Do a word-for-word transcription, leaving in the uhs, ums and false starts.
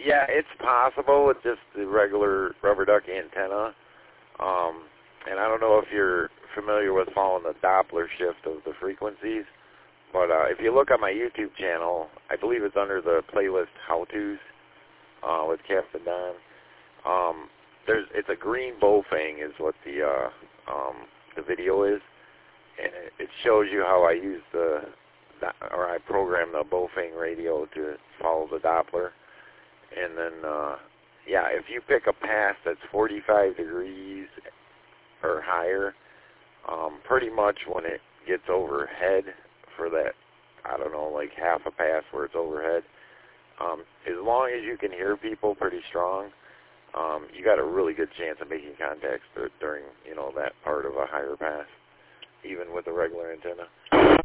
Yeah, it's possible with just the regular rubber duck antenna. Um, and I don't know if you're familiar with following the Doppler shift of the frequencies, but uh, if you look on my YouTube channel, I believe it's under the playlist How-Tos uh, with Captain Don. Um, there's it's a green Baofeng is what the uh, um, the video is, and it, it shows you how I use the or I program the Baofeng radio to follow the Doppler. And then, uh, yeah, if you pick a pass that's forty-five degrees or higher, um, pretty much when it gets overhead for that, I don't know, like half a pass where it's overhead, um, as long as you can hear people pretty strong, um, you got a really good chance of making contacts during, you know, that part of a higher pass, even with a regular antenna.